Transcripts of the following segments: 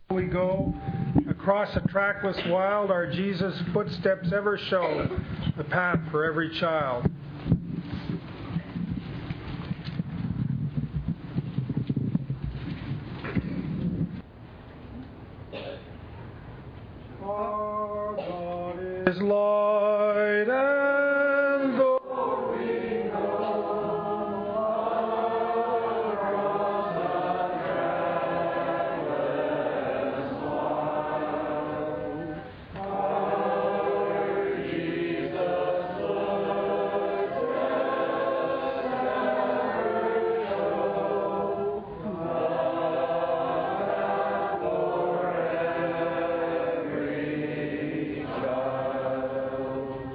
We go across a trackless wild, our Jesus' footsteps ever show the path for every child. Our God is light, and though we go across the trackless wild, our Jesus' footsteps ever show the path for every child.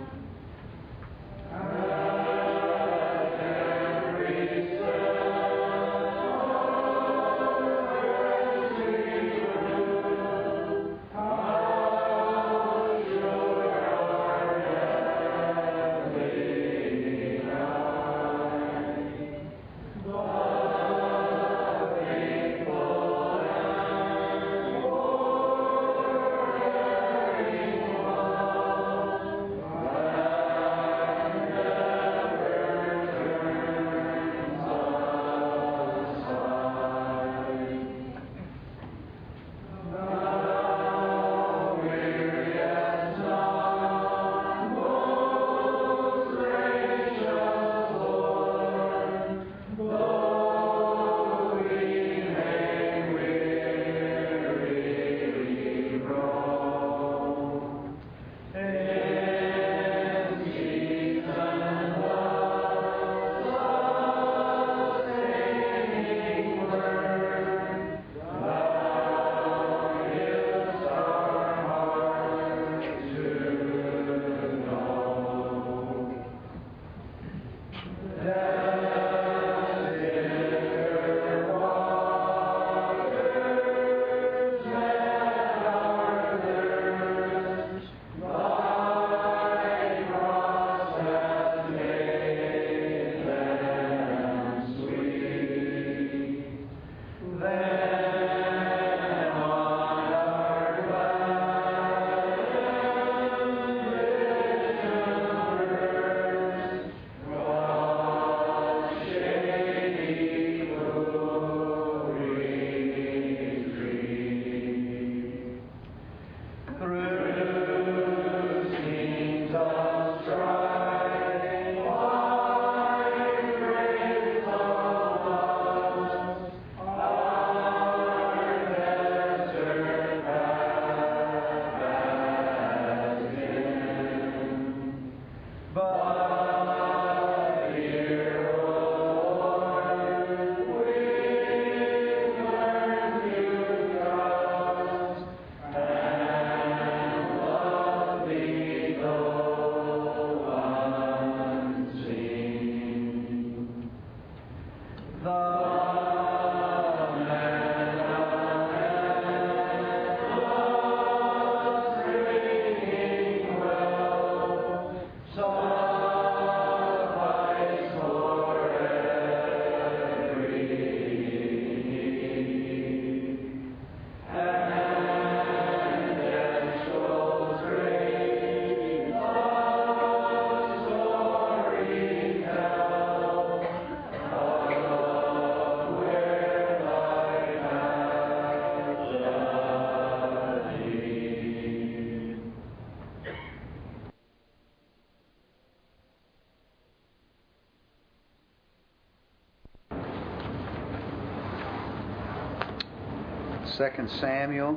Second Samuel.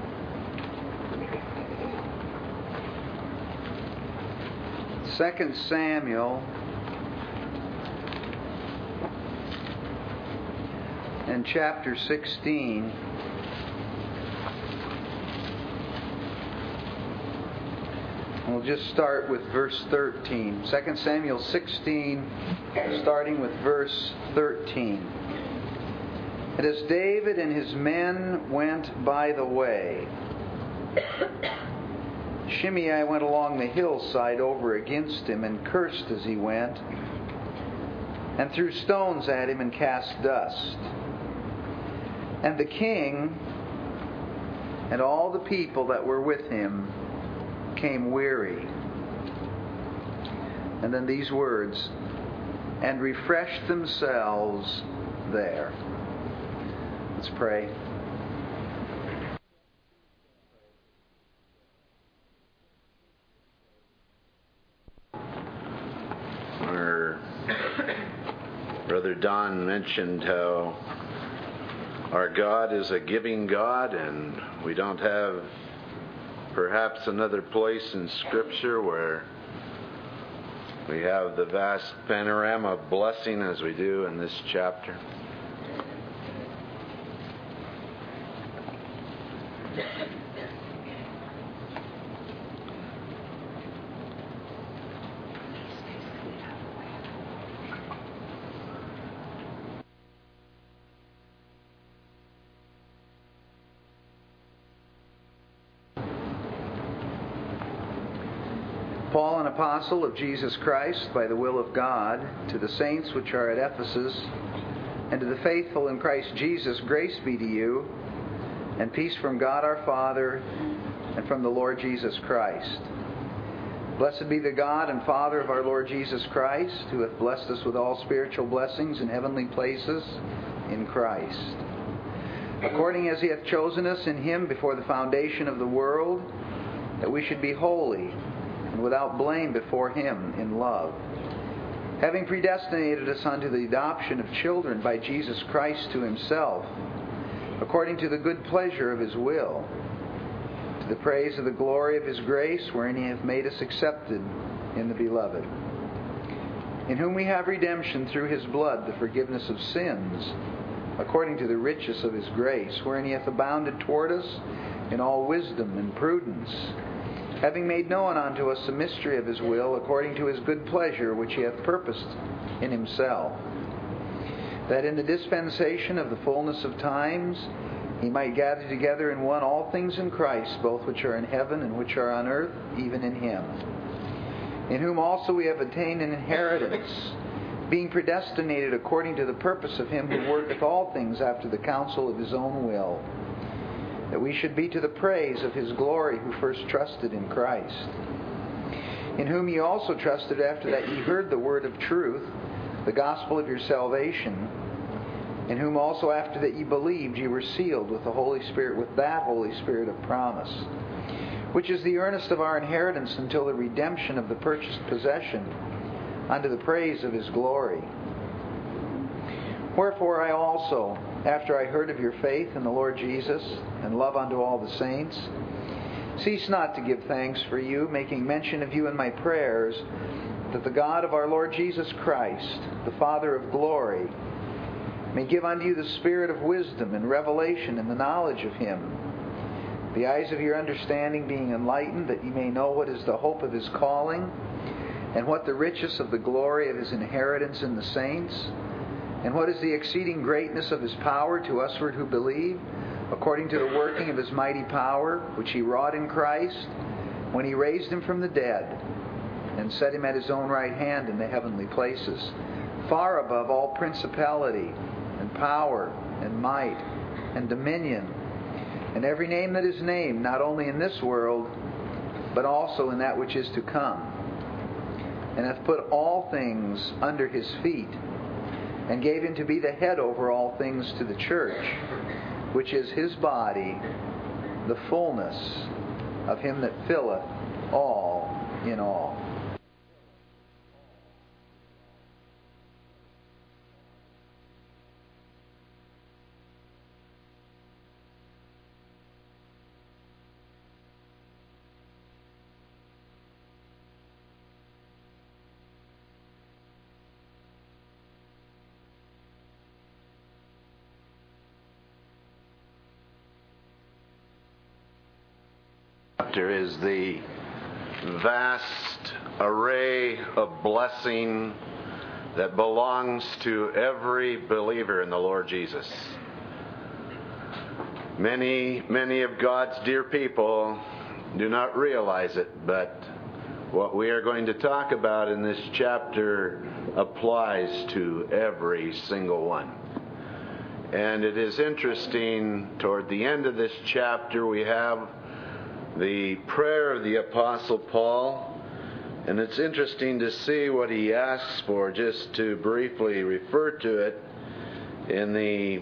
Second Samuel in chapter 16. We'll just start with verse 13. 2 Samuel 16, starting with verse 13. And as David and his men went by the way, Shimei went along the hillside over against him and cursed as he went, and threw stones at him and cast dust. And the king And all the people that were with him came weary. And then these words, and refreshed themselves there. Let's pray. Our Brother Don mentioned how our God is a giving God, and we don't have perhaps another place in Scripture where we have the vast panorama of blessing as we do in this chapter. Paul, an apostle of Jesus Christ, by the will of God, to the saints which are at Ephesus, and to the faithful in Christ Jesus, grace be to you, and peace from God our Father, and from the Lord Jesus Christ. Blessed be the God and Father of our Lord Jesus Christ, who hath blessed us with all spiritual blessings in heavenly places in Christ, according as he hath chosen us in him before the foundation of the world, that we should be holy and without blame before him in love, having predestinated us unto the adoption of children by Jesus Christ to himself, according to the good pleasure of his will, to the praise of the glory of his grace, wherein he hath made us accepted in the Beloved, in whom we have redemption through his blood, the forgiveness of sins, according to the riches of his grace, wherein he hath abounded toward us in all wisdom and prudence, having made known unto us the mystery of his will, according to his good pleasure, which he hath purposed in himself, that in the dispensation of the fullness of times he might gather together in one all things in Christ, both which are in heaven and which are on earth, even in him, in whom also we have attained an inheritance, being predestinated according to the purpose of him who worketh all things after the counsel of his own will, that we should be to the praise of his glory, who first trusted in Christ, in whom ye also trusted after that ye heard the word of truth, the gospel of your salvation, in whom also after that ye believed ye were sealed with the Holy Spirit, with that Holy Spirit of promise, which is the earnest of our inheritance until the redemption of the purchased possession, unto the praise of his glory. Wherefore I also, after I heard of your faith in the Lord Jesus, and love unto all the saints, cease not to give thanks for you, making mention of you in my prayers, that the God of our Lord Jesus Christ, the Father of glory, may give unto you the spirit of wisdom and revelation in the knowledge of him, the eyes of your understanding being enlightened, that ye may know what is the hope of his calling, and what the riches of the glory of his inheritance in the saints, and what is the exceeding greatness of his power to usward who believe, according to the working of his mighty power, which he wrought in Christ, when he raised him from the dead, and set him at his own right hand in the heavenly places, far above all principality, and power, and might, and dominion, and every name that is named, not only in this world, but also in that which is to come, and hath put all things under his feet, and gave him to be the head over all things to the church, which is his body, the fullness of him that filleth all in all. There is the vast array of blessing that belongs to every believer in the Lord Jesus. Many of God's dear people do not realize it, but what we are going to talk about in this chapter applies to every single one. And it is interesting, toward the end of this chapter, we have the prayer of the Apostle Paul. And it's interesting to see what he asks for, just to briefly refer to it. In the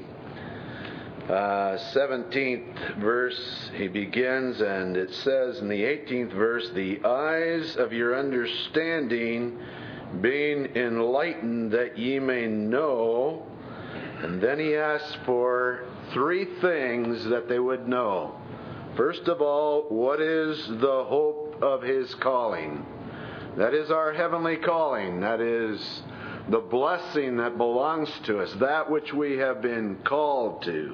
17th verse, he begins, and it says in the 18th verse, "The eyes of your understanding being enlightened, that ye may know." And then he asks for three things that they would know. First of all, what is the hope of his calling? That is our heavenly calling. That is the blessing that belongs to us, that which we have been called to.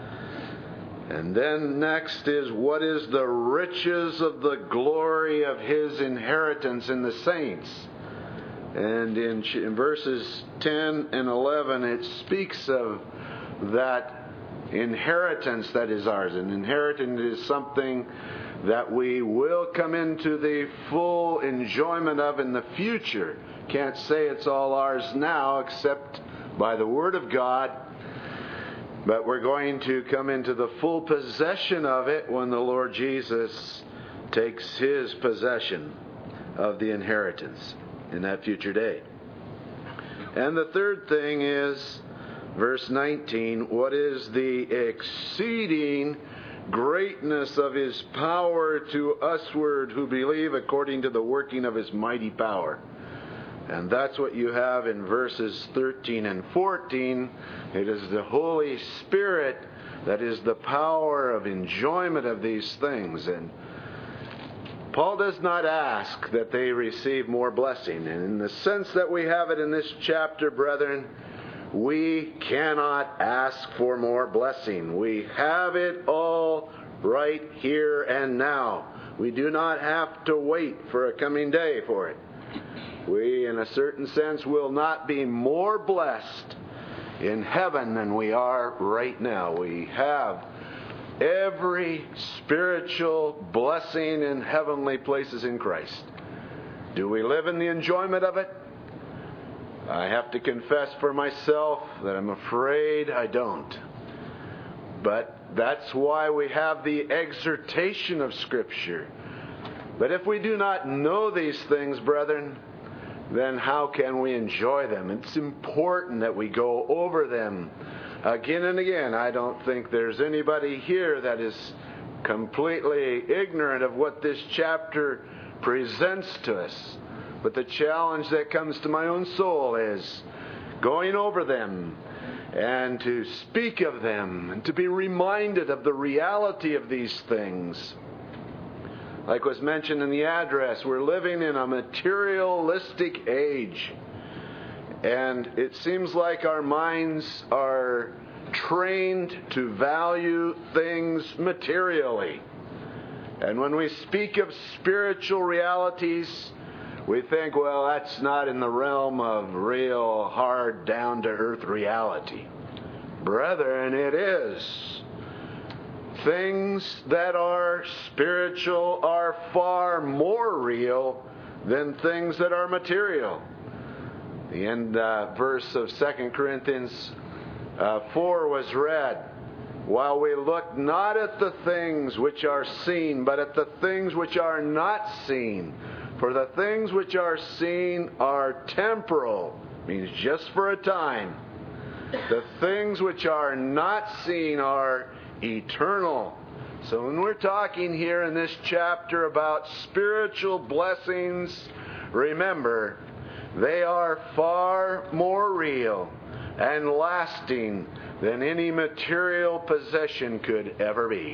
And then next is, what is the riches of the glory of his inheritance in the saints? And in verses 10 and 11, it speaks of that inheritance that is ours. An inheritance is something that we will come into the full enjoyment of in the future. Can't say it's all ours now except by the Word of God. But we're going to come into the full possession of it when the Lord Jesus takes his possession of the inheritance in that future day. And the third thing is, verse 19, what is the exceeding greatness of his power to usward who believe, according to the working of his mighty power. And that's what you have in verses 13 and 14. It is the Holy Spirit that is the power of enjoyment of these things. And Paul does not ask that they receive more blessing. And in the sense that we have it in this chapter, brethren, we cannot ask for more blessing. We have it all right here and now. We do not have to wait for a coming day for it. We, in a certain sense, will not be more blessed in heaven than we are right now. We have every spiritual blessing in heavenly places in Christ. Do we live in the enjoyment of it? I have to confess for myself that I'm afraid I don't. But that's why we have the exhortation of Scripture. But if we do not know these things, brethren, then how can we enjoy them? It's important that we go over them again and again. I don't think there's anybody here that is completely ignorant of what this chapter presents to us. But the challenge that comes to my own soul is going over them and to speak of them and to be reminded of the reality of these things. Like was mentioned in the address, we're living in a materialistic age. And it seems like our minds are trained to value things materially. And when we speak of spiritual realities, we think, well, that's not in the realm of real, hard, down-to-earth reality. Brethren, it is. Things that are spiritual are far more real than things that are material. The end verse of 2 Corinthians 4 was read. While we look not at the things which are seen, but at the things which are not seen. For the things which are seen are temporal, means just for a time. The things which are not seen are eternal. So when we're talking here in this chapter about spiritual blessings, remember, they are far more real and lasting than any material possession could ever be.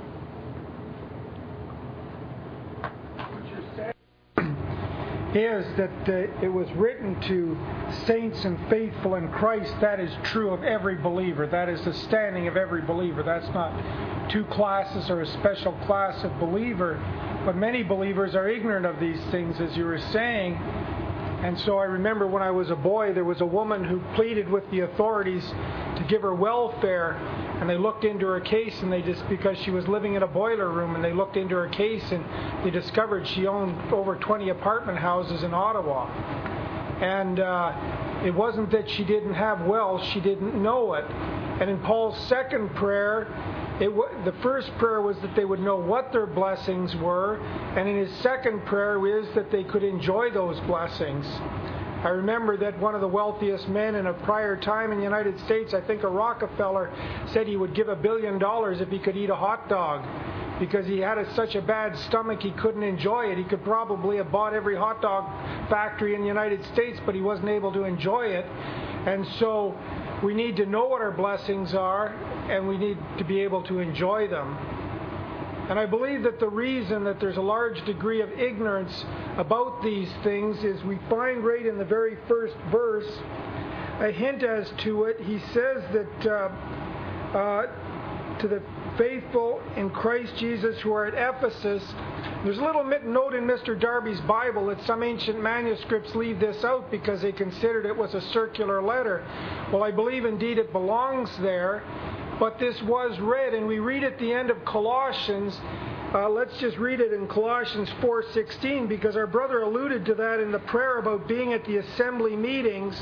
Is that it was written to saints and faithful in Christ. That is true of every believer. That is the standing of every believer. That's not two classes or a special class of believer. But many believers are ignorant of these things, as you were saying. And so I remember when I was a boy, there was a woman who pleaded with the authorities to give her welfare. And they looked into her case, and they just, because she was living in a boiler room, and they looked into her case, and they discovered she owned over 20 apartment houses in Ottawa. And it wasn't that she didn't have wealth, she didn't know it. And in Paul's second prayer, the first prayer was that they would know what their blessings were, and in his second prayer is that they could enjoy those blessings. I remember that one of the wealthiest men in a prior time in the United States, I think a Rockefeller, said he would give $1 billion if he could eat a hot dog, because he had such a bad stomach he couldn't enjoy it. He could probably have bought every hot dog factory in the United States, but he wasn't able to enjoy it. And so we need to know what our blessings are, and we need to be able to enjoy them. And I believe that the reason that there's a large degree of ignorance about these things is we find right in the very first verse a hint as to it. He says that to the faithful in Christ Jesus who are at Ephesus. There's a little note in Mr. Darby's Bible that some ancient manuscripts leave this out because they considered it was a circular letter. Well, I believe indeed it belongs there, but this was read, and we read at the end of Colossians. Let's just read it in Colossians 4:16, because our brother alluded to that in the prayer about being at the assembly meetings.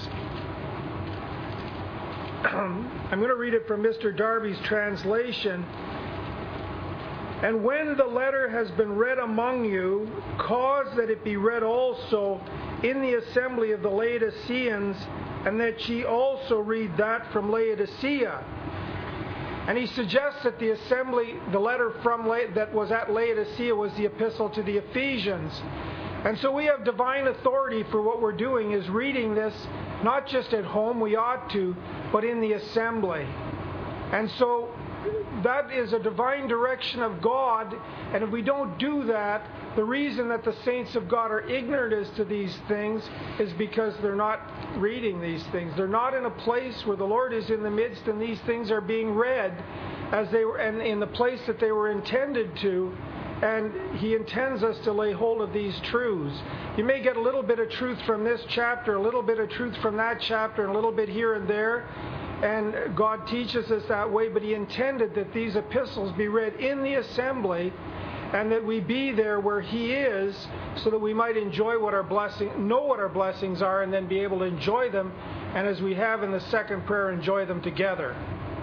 I'm going to read it from Mr. Darby's translation. And when the letter has been read among you, cause that it be read also in the assembly of the Laodiceans, and that ye also read that from Laodicea. And he suggests that the assembly, the letter that was at Laodicea was the epistle to the Ephesians. And so we have divine authority for what we're doing, is reading this, not just at home, we ought to, but in the assembly. And so that is a divine direction of God, and if we don't do that, the reason that the saints of God are ignorant as to these things is because they're not reading these things. They're not in a place where the Lord is in the midst and these things are being read as they were, and in the place that they were intended to. And He intends us to lay hold of these truths. You may get a little bit of truth from this chapter, a little bit of truth from that chapter, and a little bit here and there. And God teaches us that way, but He intended that these epistles be read in the assembly, and that we be there where He is, so that we might enjoy what our know what our blessings are, and then be able to enjoy them, and as we have in the second prayer, enjoy them together.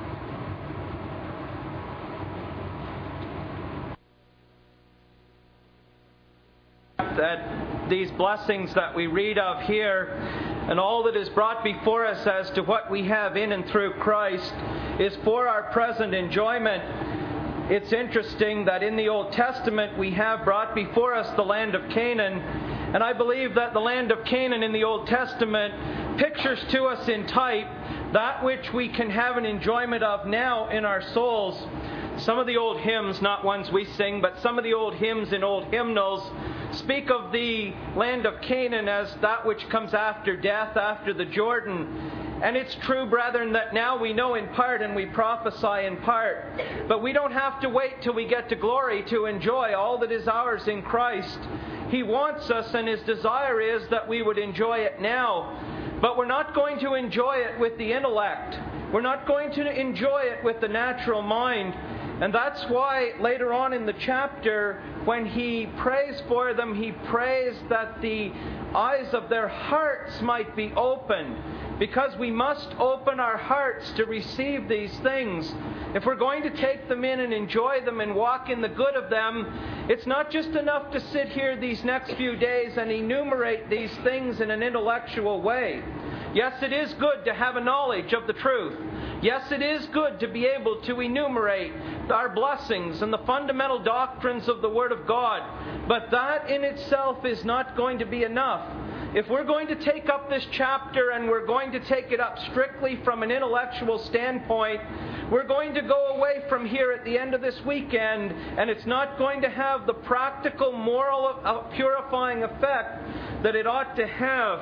That these blessings that we read of here and all that is brought before us as to what we have in and through Christ is for our present enjoyment. It's interesting that in the Old Testament we have brought before us the land of Canaan, and I believe that the land of Canaan in the Old Testament pictures to us in type that which we can have an enjoyment of now in our souls. Some of the old hymns, not ones we sing, but some of the old hymns in old hymnals speak of the land of Canaan as that which comes after death, after the Jordan. And it's true, brethren, that now we know in part and we prophesy in part. But we don't have to wait till we get to glory to enjoy all that is ours in Christ. He wants us, and His desire is that we would enjoy it now. But we're not going to enjoy it with the intellect. We're not going to enjoy it with the natural mind. And that's why later on in the chapter, when He prays for them, He prays that the eyes of their hearts might be opened. Because we must open our hearts to receive these things. If we're going to take them in and enjoy them and walk in the good of them, it's not just enough to sit here these next few days and enumerate these things in an intellectual way. Yes, it is good to have a knowledge of the truth. Yes, it is good to be able to enumerate our blessings and the fundamental doctrines of the Word of God. But that in itself is not going to be enough. If we're going to take up this chapter and we're going to take it up strictly from an intellectual standpoint, we're going to go away from here at the end of this weekend, and it's not going to have the practical, moral, purifying effect that it ought to have.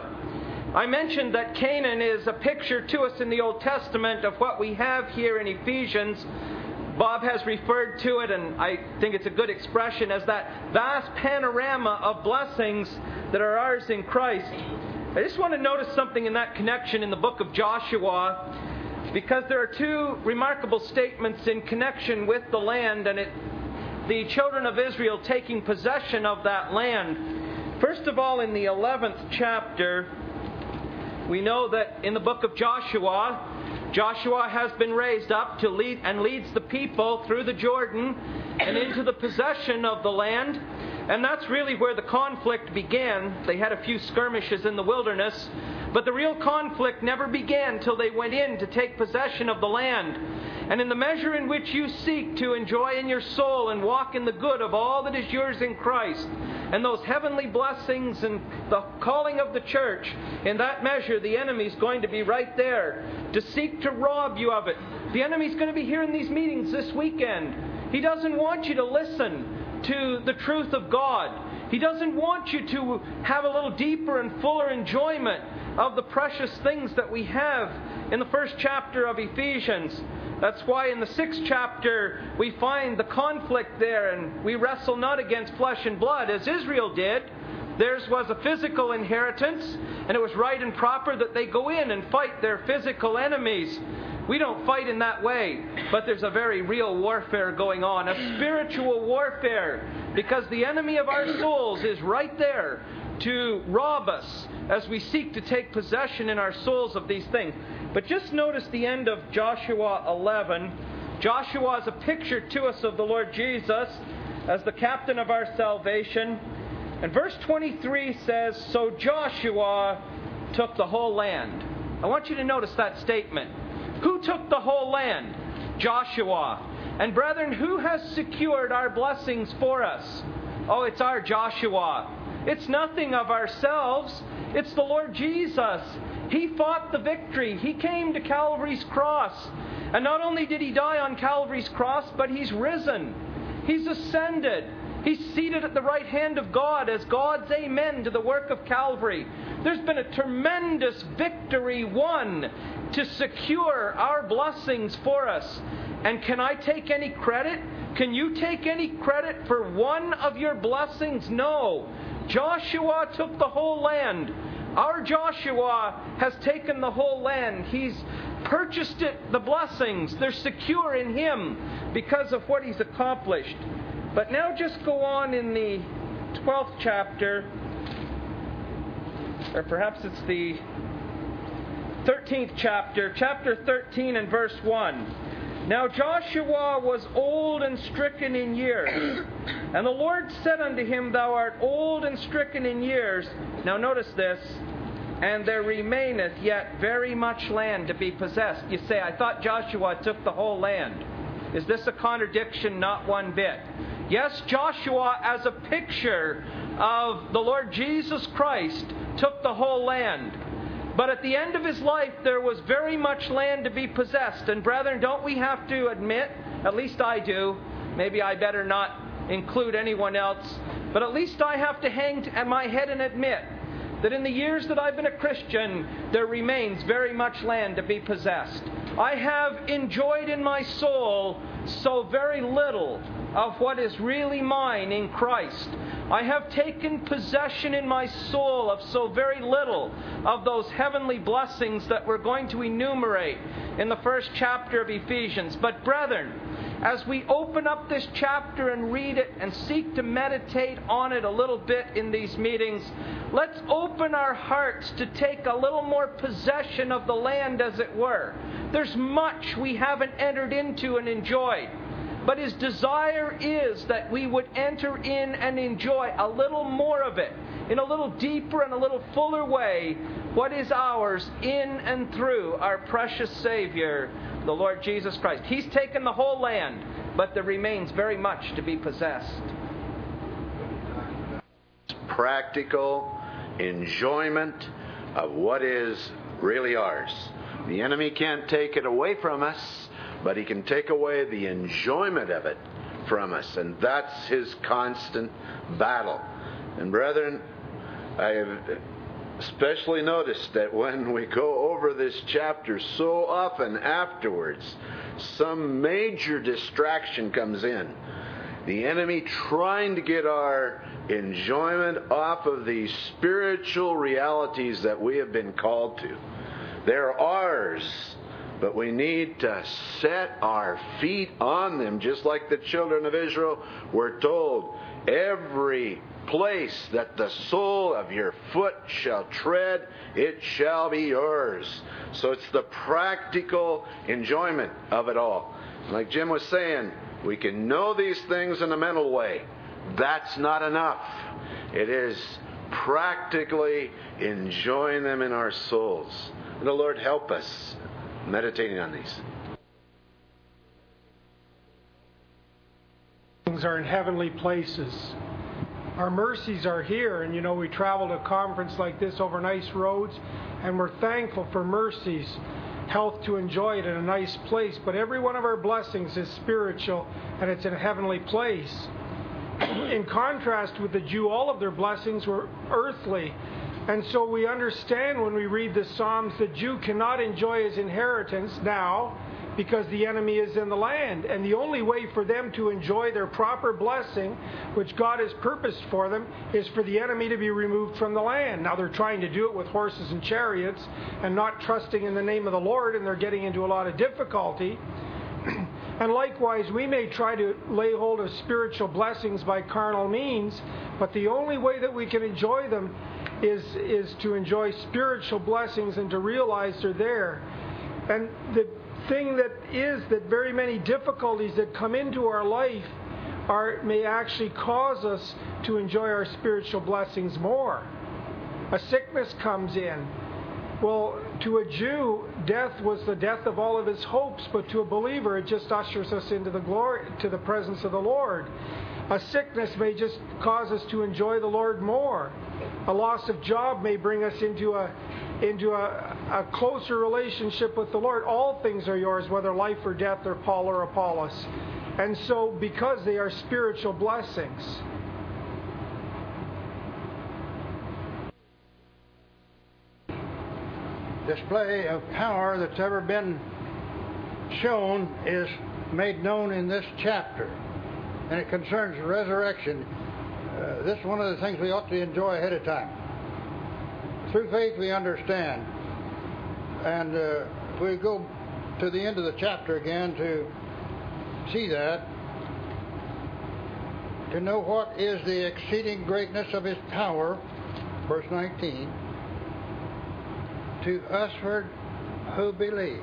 I mentioned that Canaan is a picture to us in the Old Testament of what we have here in Ephesians. Bob has referred to it, and I think it's a good expression, as that vast panorama of blessings that are ours in Christ. I just want to notice something in that connection in the book of Joshua, because there are two remarkable statements in connection with the land and the children of Israel taking possession of that land. First of all, in the 11th chapter, we know that in the book of Joshua, Joshua has been raised up to lead and leads the people through the Jordan and into the possession of the land. And that's really where the conflict began. They had a few skirmishes in the wilderness, but the real conflict never began till they went in to take possession of the land. And in the measure in which you seek to enjoy in your soul and walk in the good of all that is yours in Christ, and those heavenly blessings and the calling of the church, in that measure the enemy's going to be right there to seek to rob you of it. The enemy's going to be here in these meetings this weekend. He doesn't want you to listen to the truth of God. He doesn't want you to have a little deeper and fuller enjoyment of the precious things that we have in the first chapter of Ephesians. That's why in the 6th chapter we find the conflict there, and we wrestle not against flesh and blood as Israel did. Theirs was a physical inheritance, and it was right and proper that they go in and fight their physical enemies. We don't fight in that way, but there's a very real warfare going on, a spiritual warfare, because the enemy of our souls is right there to rob us as we seek to take possession in our souls of these things. But just notice the end of Joshua 11. Joshua is a picture to us of the Lord Jesus as the captain of our salvation. And verse 23 says, "So Joshua took the whole land." I want you to notice that statement. Who took the whole land? Joshua. And brethren, who has secured our blessings for us? Oh, it's our Joshua. It's nothing of ourselves. It's the Lord Jesus. He fought the victory. He came to Calvary's cross. And not only did He die on Calvary's cross, but He's risen. He's ascended. He's seated at the right hand of God as God's amen to the work of Calvary. There's been a tremendous victory won to secure our blessings for us. And can I take any credit? Can you take any credit for one of your blessings? No. Joshua took the whole land. Our Joshua has taken the whole land. He's purchased it, the blessings. They're secure in Him because of what He's accomplished. But now just go on in the 12th chapter, or perhaps it's the 13th chapter, chapter 13 and verse 1. "Now Joshua was old and stricken in years. And the Lord said unto him, Thou art old and stricken in years." Now notice this. "And there remaineth yet very much land to be possessed." You say, I thought Joshua took the whole land. Is this a contradiction? Not one bit. Yes, Joshua, as a picture of the Lord Jesus Christ, took the whole land. But at the end of His life, there was very much land to be possessed. And brethren, don't we have to admit, at least I do, maybe I better not include anyone else, but at least I have to hang at my head and admit that in the years that I've been a Christian, there remains very much land to be possessed. I have enjoyed in my soul so very little of what is really mine in Christ. I have taken possession in my soul of so very little of those heavenly blessings that we're going to enumerate in the first chapter of Ephesians. But brethren, as we open up this chapter and read it and seek to meditate on it a little bit in these meetings, let's open our hearts to take a little more possession of the land, as it were. There's much we haven't entered into and enjoyed. But His desire is that we would enter in and enjoy a little more of it, in a little deeper and a little fuller way, what is ours in and through our precious Savior, the Lord Jesus Christ. He's taken the whole land, but there remains very much to be possessed. Practical enjoyment of what is really ours. The enemy can't take it away from us, but he can take away the enjoyment of it from us. And that's his constant battle. And brethren, I have especially noticed that when we go over this chapter, so often afterwards, some major distraction comes in. The enemy trying to get our enjoyment off of these spiritual realities that we have been called to. They're ours But we need to set our feet on them, just like the children of Israel were told. Every place that the sole of your foot shall tread, it shall be yours. So it's the practical enjoyment of it all. Like Jim was saying, we can know these things in a mental way. That's not enough. It is practically enjoying them in our souls. And the Lord help us meditating on these. Things are in heavenly places. Our mercies are here, and we travel to a conference like this over nice roads, and we're thankful for mercies, health to enjoy it in a nice place. But every one of our blessings is spiritual, and it's in a heavenly place. In contrast with the Jew, all of their blessings were earthly. And so we understand when we read the Psalms, the Jew cannot enjoy his inheritance now because the enemy is in the land. And the only way for them to enjoy their proper blessing, which God has purposed for them, is for the enemy to be removed from the land. Now they're trying to do it with horses and chariots and not trusting in the name of the Lord, and they're getting into a lot of difficulty. And likewise, we may try to lay hold of spiritual blessings by carnal means, but the only way that we can enjoy them is to enjoy spiritual blessings and to realize they're there. And the thing that very many difficulties that come into our life may actually cause us to enjoy our spiritual blessings more. A sickness comes in. Well, to a Jew, death was the death of all of his hopes, but to a believer, it just ushers us into the glory, to the presence of the Lord. A sickness may just cause us to enjoy the Lord more. A loss of job may bring us into a closer relationship with the Lord. All things are yours, whether life or death or Paul or Apollos. And so, because they are spiritual blessings, display of power that's ever been shown is made known in this chapter, and it concerns resurrection. This is one of the things we ought to enjoy ahead of time. Through faith we understand, and we go to the end of the chapter again to see that, to know what is the exceeding greatness of His power, verse 19, to usward who believe.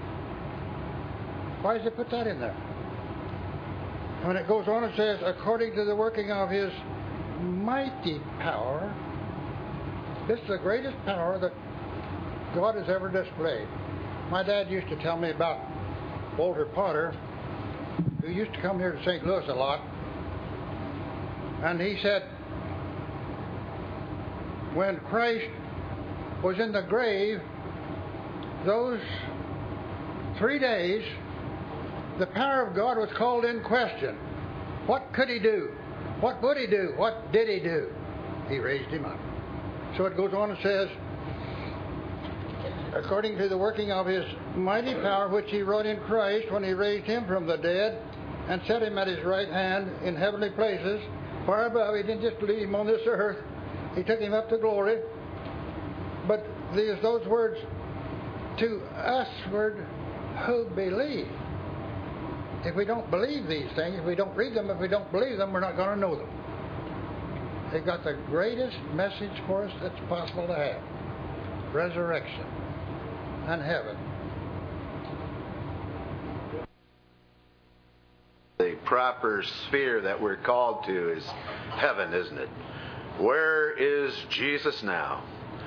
Why does it put that in there? When it goes on, it says, according to the working of His mighty power. This is the greatest power that God has ever displayed. My dad used to tell me about Walter Potter, who used to come here to St. Louis a lot. And he said, when Christ was in the grave, those 3 days, the power of God was called in question. What could He do? What would He do? What did He do? He raised Him up. So it goes on and says, according to the working of His mighty power, which He wrought in Christ when He raised Him from the dead and set Him at His right hand in heavenly places, far above. He didn't just leave Him on this earth. He took Him up to glory. But there's those words, to usward who believe. If we don't believe these things, if we don't read them, if we don't believe them, we're not going to know them. They've got the greatest message for us that's possible to have. Resurrection and heaven. The proper sphere that we're called to is heaven, isn't it? Where is Jesus now?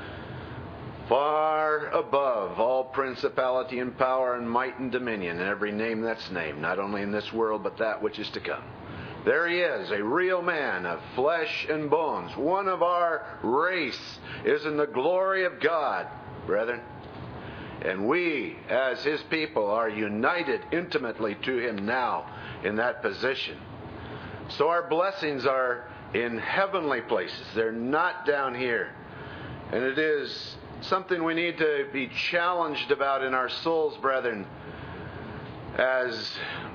Far above all principality and power and might and dominion and every name that's named, not only in this world but that which is to come. There He is, a real man of flesh and bones. One of our race is in the glory of God, brethren. And we, as His people, are united intimately to Him now in that position. So our blessings are in heavenly places. They're not down here. And it is something we need to be challenged about in our souls, brethren, as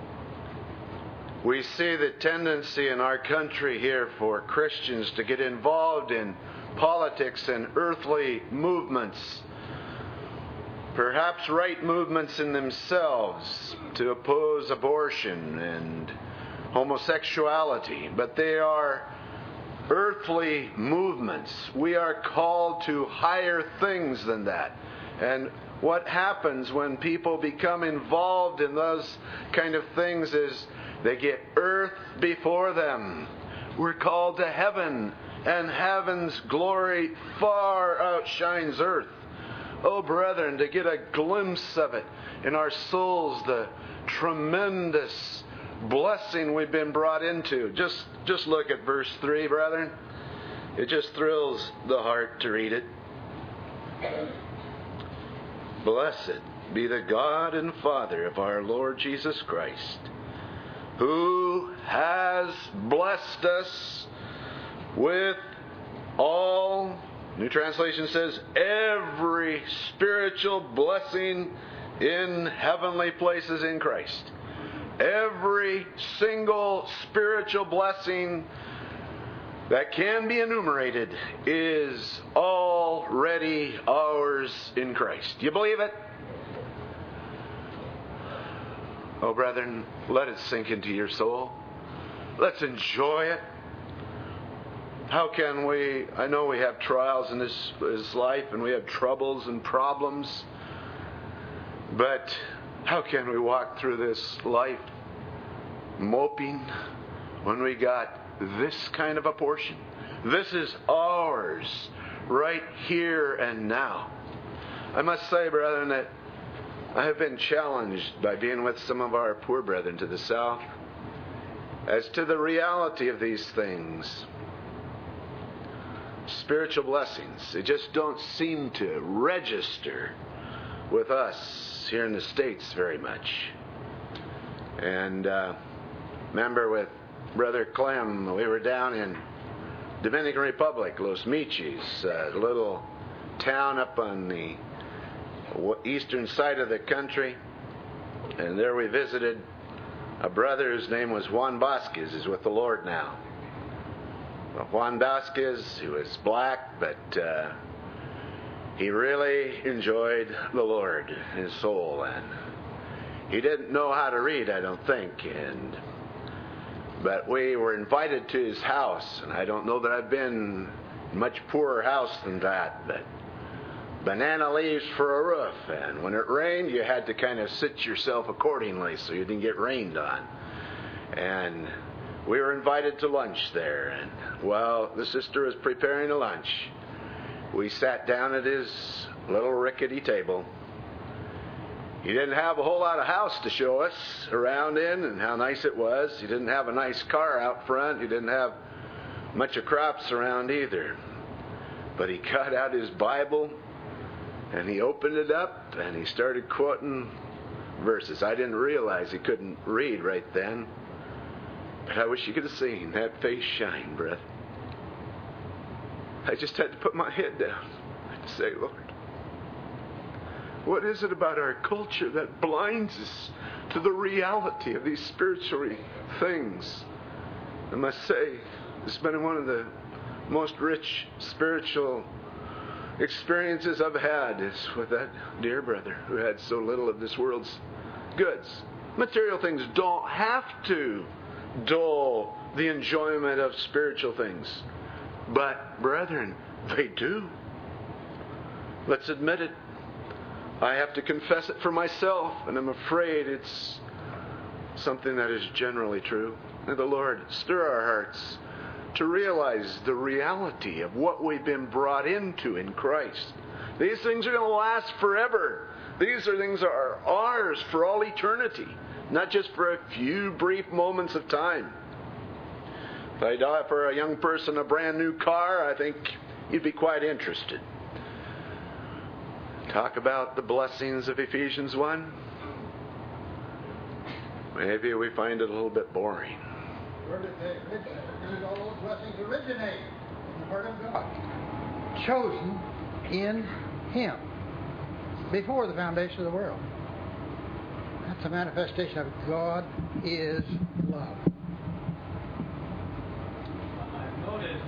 we see the tendency in our country here for Christians to get involved in politics and earthly movements. perhaps right movements in themselves to oppose abortion and homosexuality, but they are earthly movements. We are called to higher things than that. And what happens when people become involved in those kind of things is they get earth before them. We're called to heaven, and heaven's glory far outshines earth. Oh, brethren, to get a glimpse of it in our souls, the tremendous blessing we've been brought into. Just look at verse 3, brethren. It just thrills the heart to read it. Blessed be the God and Father of our Lord Jesus Christ, who has blessed us with all, New Translation says, every spiritual blessing in heavenly places in Christ. Every single spiritual blessing that can be enumerated is already ours in Christ. You believe it? Oh, brethren, let it sink into your soul. Let's enjoy it. How can we, I know we have trials in this life and we have troubles and problems, but how can we walk through this life moping when we got this kind of a portion? This is ours right here and now. I must say, brethren, that I have been challenged by being with some of our poor brethren to the south as to the reality of these things. Spiritual blessings, they just don't seem to register with us here in the States very much. And remember with Brother Clem, we were down in Dominican Republic, Los Michis, a little town up on the eastern side of the country. And there we visited a brother whose name was Juan Vasquez. He's with the Lord now. Juan Vasquez, who was black, but he really enjoyed the Lord in his soul. And he didn't know how to read, I don't think. But we were invited to his house, and I don't know that I've been in a much poorer house than that, but banana leaves for a roof, and when it rained, you had to kind of sit yourself accordingly so you didn't get rained on. And we were invited to lunch there, and while the sister was preparing the lunch, we sat down at his little rickety table. He didn't have a whole lot of house to show us around in and how nice it was. He didn't have a nice car out front. He didn't have much of crops around either. But he got out his Bible and he opened it up and he started quoting verses. I didn't realize he couldn't read right then. But I wish you could have seen that face shine, brother. I just had to put my head down and say, Lord, what is it about our culture that blinds us to the reality of these spiritual things? I must say, it's been one of the most rich spiritual experiences I've had is with that dear brother who had so little of this world's goods. Material things don't have to dull the enjoyment of spiritual things. But, brethren, they do. Let's admit it. I have to confess it for myself, and I'm afraid it's something that is generally true. May the Lord stir our hearts to realize the reality of what we've been brought into in Christ. These things are going to last forever. These are things that are ours for all eternity, not just for a few brief moments of time. If I offer a young person a brand new car, I think you'd be quite interested. Talk about the blessings of Ephesians 1. Maybe we find it a little bit boring. Where did all those blessings originate? In the heart of God. Chosen in Him before the foundation of the world. That's a manifestation of God is love. I've noted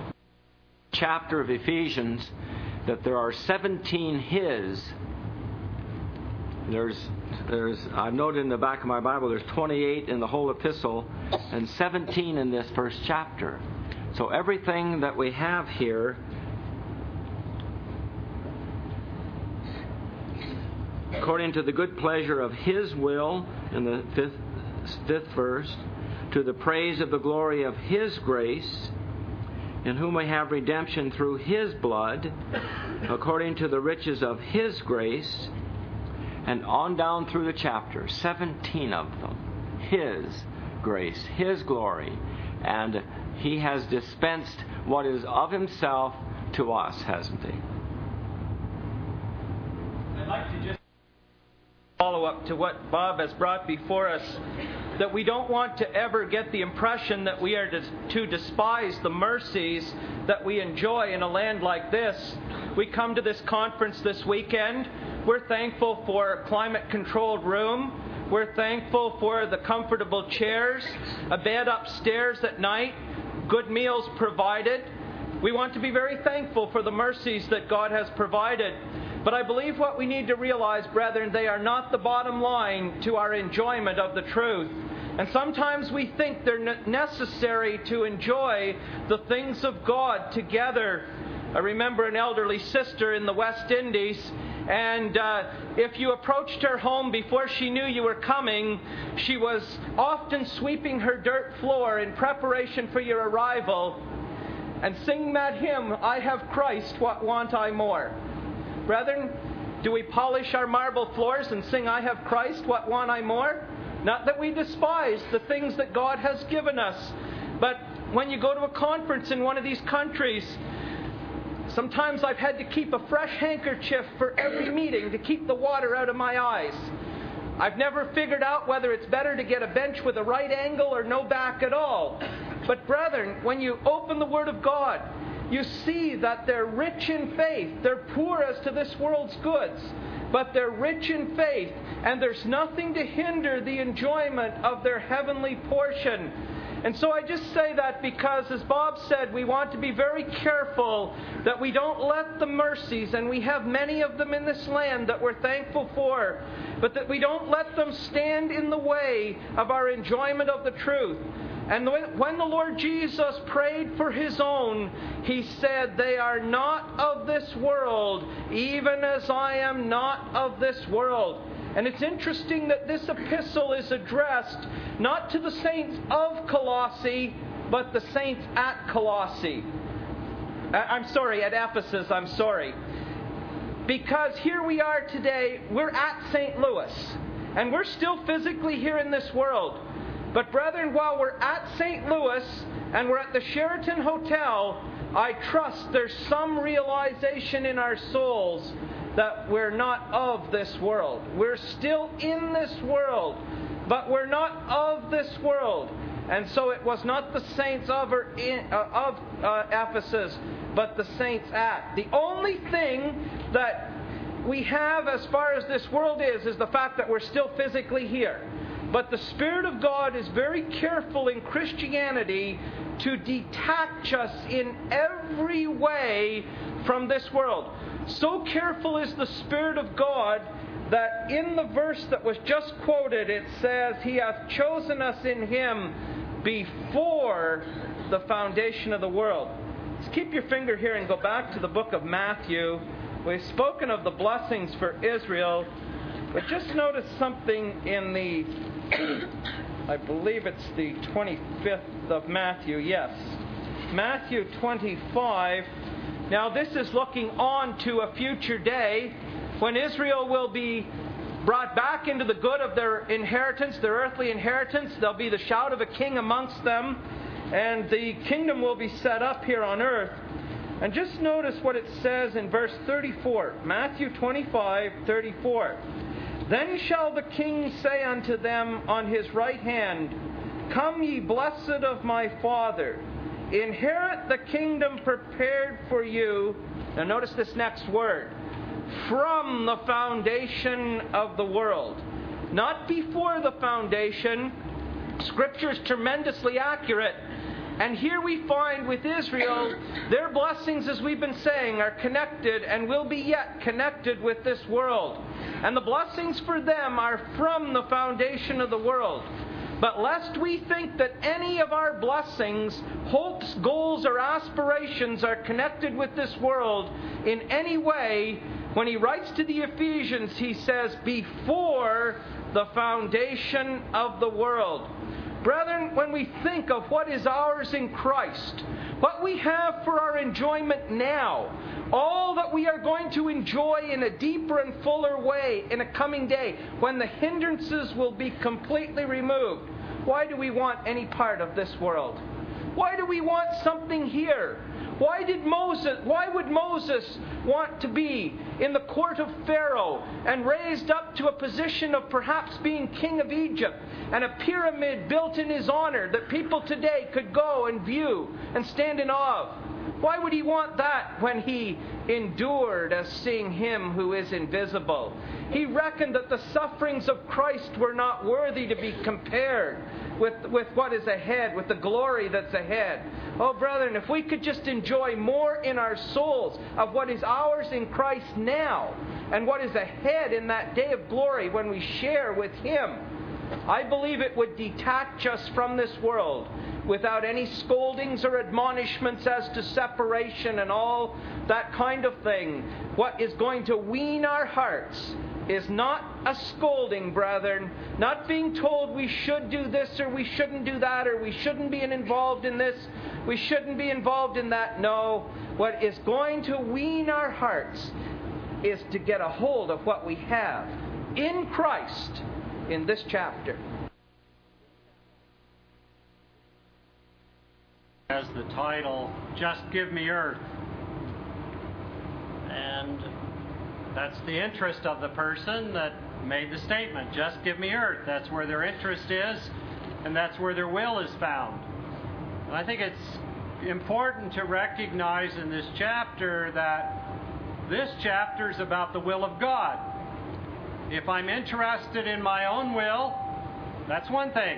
chapter of Ephesians that there are 17 His I've noted in the back of my Bible, there's 28 in the whole epistle and 17 in this first chapter. So everything that we have here according to the good pleasure of His will in the fifth verse, to the praise of the glory of His grace, in whom we have redemption through His blood, according to the riches of His grace, and on down through the chapter, 17 of them. His grace, His glory, and He has dispensed what is of Himself to us, hasn't He? I'd like to just follow up to what Bob has brought before us, that we don't want to ever get the impression that we are to despise the mercies that we enjoy in a land like this. We come to this conference this weekend. We're thankful for a climate-controlled room. We're thankful for the comfortable chairs, a bed upstairs at night, good meals provided. We want to be very thankful for the mercies that God has provided. But I believe what we need to realize, brethren, they are not the bottom line to our enjoyment of the truth. And sometimes we think they're necessary to enjoy the things of God together. I remember an elderly sister in the West Indies, and if you approached her home before she knew you were coming, she was often sweeping her dirt floor in preparation for your arrival and singing that hymn, "I have Christ, what want I more?" Brethren, do we polish our marble floors and sing, "I have Christ, what want I more?" Not that we despise the things that God has given us, but when you go to a conference in one of these countries, sometimes I've had to keep a fresh handkerchief for every meeting to keep the water out of my eyes. I've never figured out whether it's better to get a bench with a right angle or no back at all. But brethren, when you open the Word of God, you see that they're rich in faith. They're poor as to this world's goods, but they're rich in faith, and there's nothing to hinder the enjoyment of their heavenly portion. And so I just say that because, as Bob said, we want to be very careful that we don't let the mercies, and we have many of them in this land that we're thankful for, but that we don't let them stand in the way of our enjoyment of the truth. And when the Lord Jesus prayed for His own, He said, "They are not of this world, even as I am not of this world." And it's interesting that this epistle is addressed not to the saints of Colossae, but the saints at Colossae. At Ephesus, Because here we are today, we're at St. Louis, and we're still physically here in this world. But brethren, while we're at St. Louis and we're at the Sheraton Hotel, I trust there's some realization in our souls that we're not of this world. We're still in this world, but we're not of this world. And so it was not the saints of Ephesus, but the saints at. The only thing that we have as far as this world is the fact that we're still physically here. But the Spirit of God is very careful in Christianity to detach us in every way from this world. So careful is the Spirit of God that in the verse that was just quoted, it says, "He hath chosen us in Him before the foundation of the world." Just keep your finger here and go back to the book of Matthew. We've spoken of the blessings for Israel, but just notice something in the I believe it's the 25th of Matthew, yes. Matthew 25. Now this is looking on to a future day when Israel will be brought back into the good of their inheritance, their earthly inheritance. There'll be the shout of a king amongst them, and the kingdom will be set up here on earth. And just notice what it says in verse 34. Matthew 25:34. "Then shall the king say unto them on his right hand, Come ye blessed of my Father, inherit the kingdom prepared for you." Now notice this next word. "From the foundation of the world." Not before the foundation. Scripture is tremendously accurate. And here we find with Israel, their blessings, as we've been saying, are connected and will be yet connected with this world. And the blessings for them are from the foundation of the world. But lest we think that any of our blessings, hopes, goals, or aspirations are connected with this world in any way, when he writes to the Ephesians, he says, before the foundation of the world. Brethren, when we think of what is ours in Christ, what we have for our enjoyment now, all that we are going to enjoy in a deeper and fuller way in a coming day, when the hindrances will be completely removed, why do we want any part of this world? Why do we want something here? Why would Moses want to be in the court of Pharaoh and raised up to a position of perhaps being king of Egypt and a pyramid built in his honor that people today could go and view and stand in awe of? Why would he want that when he endured as seeing him who is invisible? He reckoned that the sufferings of Christ were not worthy to be compared with what is ahead, with the glory that's ahead. Oh, brethren, if we could just enjoy more in our souls of what is ours in Christ now and what is ahead in that day of glory when we share with Him, I believe it would detach us from this world without any scoldings or admonishments as to separation and all that kind of thing. What is going to wean our hearts is not a scolding, brethren, not being told we should do this or we shouldn't do that or we shouldn't be involved in this, we shouldn't be involved in that. No, what is going to wean our hearts is to get a hold of what we have in Christ in this chapter. As the title, Just Give Me Earth. And that's the interest of the person that made the statement, just give me earth. That's where their interest is, and that's where their will is found. And I think it's important to recognize in this chapter that this chapter is about the will of God. If I'm interested in my own will, that's one thing.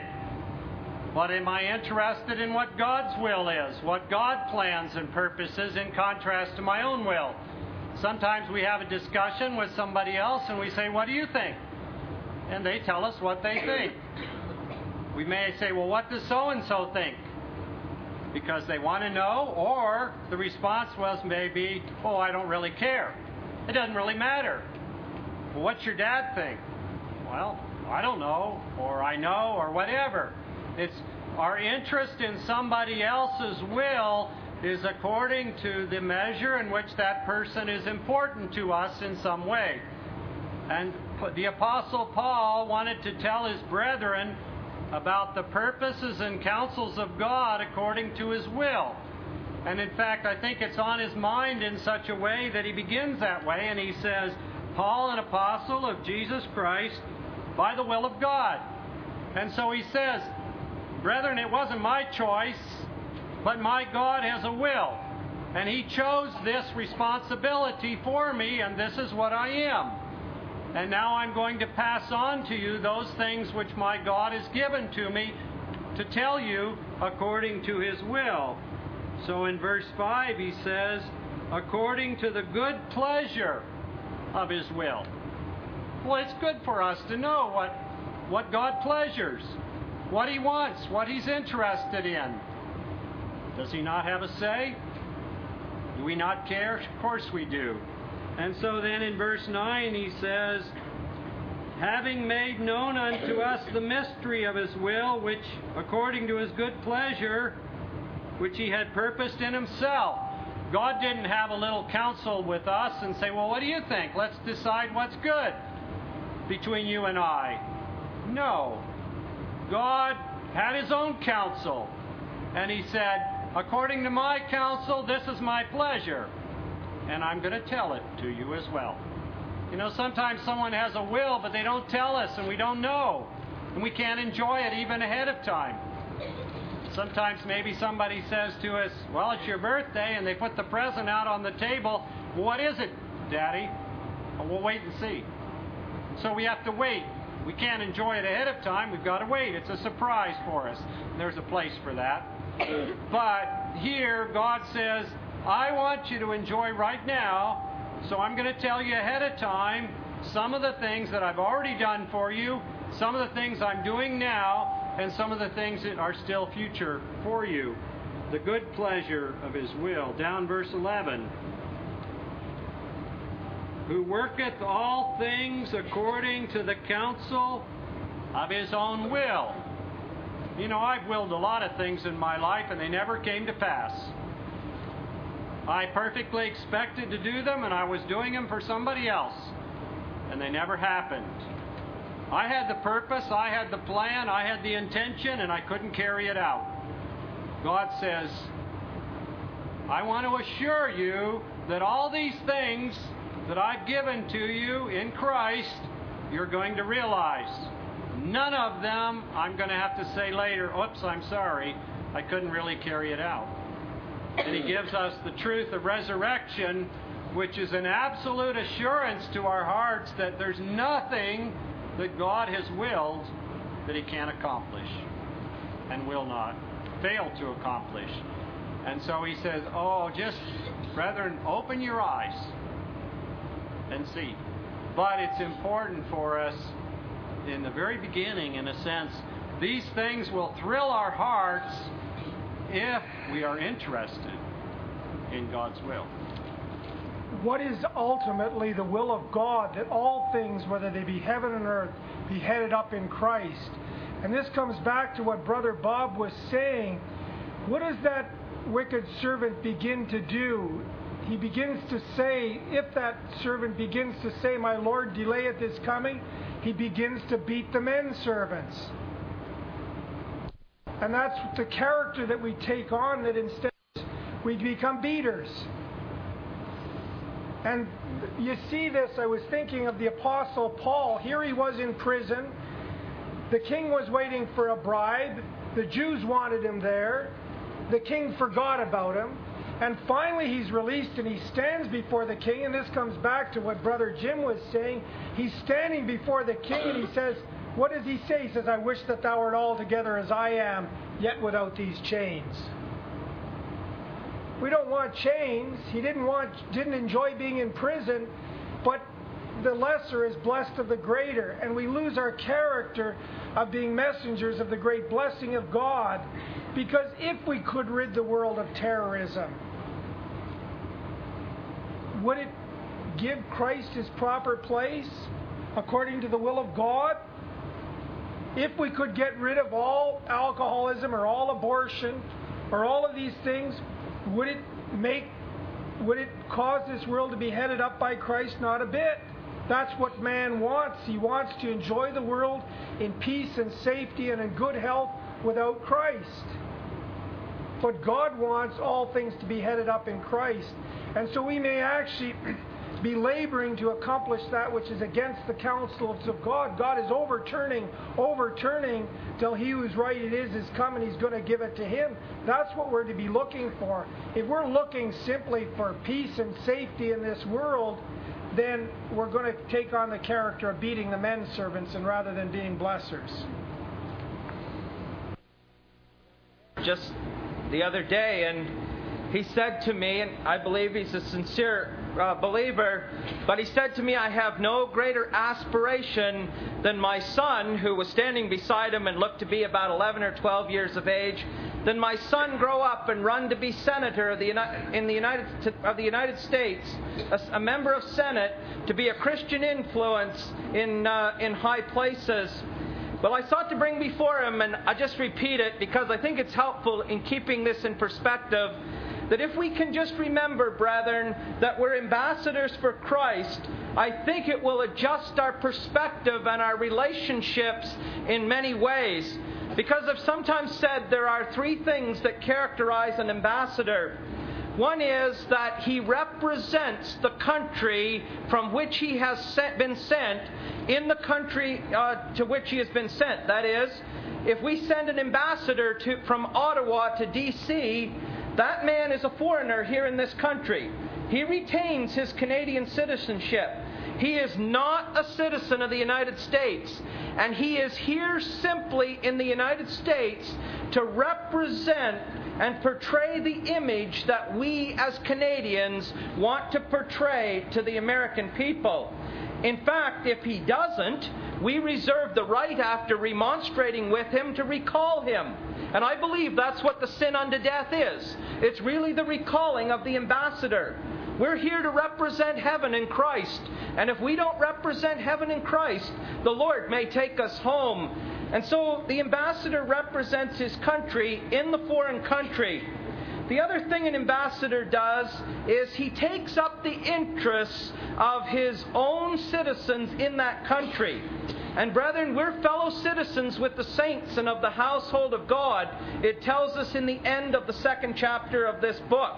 But am I interested in what God's will is, what God plans and purposes in contrast to my own will? Sometimes we have a discussion with somebody else and we say, what do you think? And they tell us what they think. We may say, well, what does so-and-so think? Because they want to know, or the response was maybe, oh, I don't really care. It doesn't really matter. Well, what's your dad think? Well, I don't know, or I know, or whatever. It's our interest in somebody else's will is according to the measure in which that person is important to us in some way. And the Apostle Paul wanted to tell his brethren about the purposes and counsels of God according to His will. And in fact, I think it's on his mind in such a way that he begins that way, and he says, Paul, an apostle of Jesus Christ, by the will of God. And so he says, brethren, it wasn't my choice, but my God has a will. And He chose this responsibility for me, and this is what I am. And now I'm going to pass on to you those things which my God has given to me to tell you according to His will. So in verse 5 he says, according to the good pleasure of His will. Well, it's good for us to know what God pleasures, what He wants, what He's interested in. Does He not have a say? Do we not care? Of course we do. And so then in verse 9 he says, having made known unto us the mystery of His will, which according to His good pleasure, which He had purposed in Himself. God didn't have a little council with us and say, well, what do you think? Let's decide what's good between you and I. No. God had His own counsel. And He said, according to my counsel, this is my pleasure. And I'm going to tell it to you as well. You know, sometimes someone has a will, but they don't tell us, and we don't know. And we can't enjoy it even ahead of time. Sometimes maybe somebody says to us, well, it's your birthday, and they put the present out on the table. Well, what is it, Daddy? Well, we'll wait and see. So we have to wait. We can't enjoy it ahead of time. We've got to wait. It's a surprise for us. There's a place for that. But here, God says, I want you to enjoy right now, so I'm going to tell you ahead of time some of the things that I've already done for you, some of the things I'm doing now, and some of the things that are still future for you. The good pleasure of His will. Down verse 11. Who worketh all things according to the counsel of His own will. You know, I've willed a lot of things in my life and they never came to pass. I perfectly expected to do them and I was doing them for somebody else. And they never happened. I had the purpose, I had the plan, I had the intention, and I couldn't carry it out. God says, I want to assure you that all these things that I've given to you in Christ, you're going to realize. None of them I'm going to have to say later, oops, I'm sorry, I couldn't really carry it out. And He gives us the truth of resurrection, which is an absolute assurance to our hearts that there's nothing that God has willed that He can't accomplish and will not fail to accomplish. And so He says, oh, just, brethren, open your eyes and see. But it's important for us in the very beginning, in a sense, these things will thrill our hearts if we are interested in God's will. What is ultimately the will of God? That all things, whether they be heaven and earth, be headed up in Christ. And this comes back to what Brother Bob was saying. What does that wicked servant begin to do? He begins to say, if that servant begins to say, my Lord, delayeth his coming, he begins to beat the men servants. And that's the character that we take on, that instead we become beaters. And you see this, I was thinking of the Apostle Paul. Here he was in prison. The king was waiting for a bribe. The Jews wanted him there. The king forgot about him. And finally he's released and he stands before the king. And this comes back to what Brother Jim was saying. He's standing before the king and he says, what does he say? He says, I wish that thou art altogether as I am, yet without these chains. We don't want chains. He didn't enjoy being in prison, but the lesser is blessed of the greater. And we lose our character of being messengers of the great blessing of God, because if we could rid the world of terrorism, would it give Christ His proper place according to the will of God? If we could get rid of all alcoholism or all abortion or all of these things, would it cause this world to be headed up by Christ? Not a bit. That's what man wants. He wants to enjoy the world in peace and safety and in good health without Christ. But God wants all things to be headed up in Christ. And so we may actually be laboring to accomplish that which is against the counsels of God. God is overturning till He who's right it is come and He's going to give it to Him. That's what we're to be looking for. If we're looking simply for peace and safety in this world, then we're going to take on the character of beating the men servants and rather than being blessers. Just the other day, and he said to me, and I believe he's a sincere believer, but he said to me, I have no greater aspiration than my son, who was standing beside him and looked to be about 11 or 12 years of age, than my son grow up and run to be senator of the United States, a member of Senate, to be a Christian influence in high places. Well, I sought to bring before him, and I just repeat it because I think it's helpful in keeping this in perspective, that if we can just remember, brethren, that we're ambassadors for Christ, I think it will adjust our perspective and our relationships in many ways. Because I've sometimes said there are three things that characterize an ambassador. One is that he represents the country from which he has been sent in the country to which he has been sent. That is, if we send an ambassador from Ottawa to D.C., that man is a foreigner here in this country. He retains his Canadian citizenship. He is not a citizen of the United States. And he is here simply in the United States to represent and portray the image that we as Canadians want to portray to the American people. In fact, if he doesn't, we reserve the right, after remonstrating with him, to recall him. And I believe that's what the sin unto death is. It's really the recalling of the ambassador. We're here to represent heaven in Christ. And if we don't represent heaven in Christ, the Lord may take us home. And so the ambassador represents his country in the foreign country. The other thing an ambassador does is he takes up the interests of his own citizens in that country. And brethren, we're fellow citizens with the saints and of the household of God. It tells us in the end of the 2nd chapter of this book.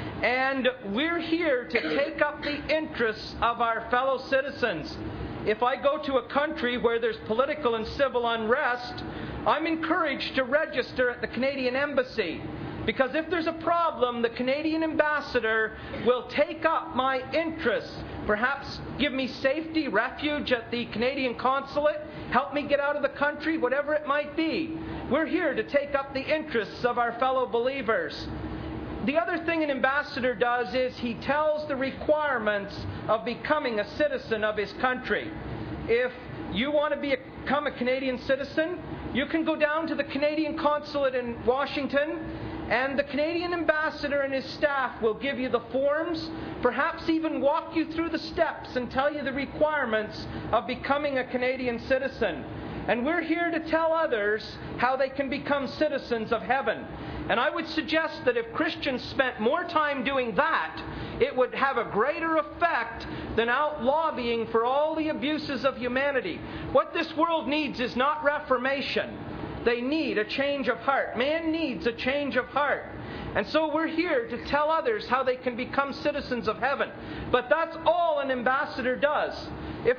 And we're here to take up the interests of our fellow citizens. If I go to a country where there's political and civil unrest, I'm encouraged to register at the Canadian Embassy. Because if there's a problem, the Canadian ambassador will take up my interests. Perhaps give me safety, refuge at the Canadian consulate, help me get out of the country, whatever it might be. We're here to take up the interests of our fellow believers. The other thing an ambassador does is he tells the requirements of becoming a citizen of his country. If you want to become a Canadian citizen, you can go down to the Canadian consulate in Washington, and the Canadian ambassador and his staff will give you the forms, perhaps even walk you through the steps and tell you the requirements of becoming a Canadian citizen. And we're here to tell others how they can become citizens of heaven. And I would suggest that if Christians spent more time doing that, it would have a greater effect than out lobbying for all the abuses of humanity. What this world needs is not reformation. They need a change of heart. Man needs a change of heart. And so we're here to tell others how they can become citizens of heaven. But that's all an ambassador does. If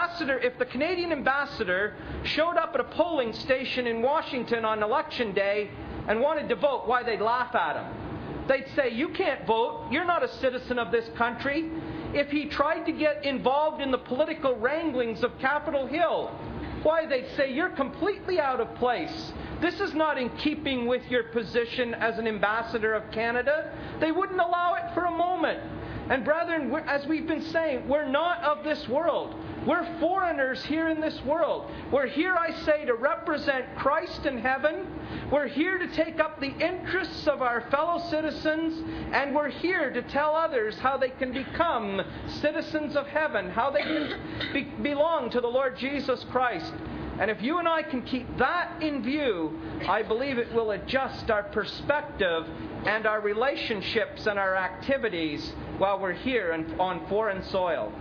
the Canadian ambassador showed up at a polling station in Washington on election day and wanted to vote, why, they'd laugh at him. They'd say, you can't vote. You're not a citizen of this country. If he tried to get involved in the political wranglings of Capitol Hill, why, they'd say, you're completely out of place. This is not in keeping with your position as an ambassador of Canada. They wouldn't allow it for a moment. And brethren, as we've been saying, we're not of this world. We're foreigners here in this world. We're here, I say, to represent Christ in heaven. We're here to take up the interests of our fellow citizens. And we're here to tell others how they can become citizens of heaven, how they can belong to the Lord Jesus Christ. And if you and I can keep that in view, I believe it will adjust our perspective and our relationships and our activities while we're here on foreign soil.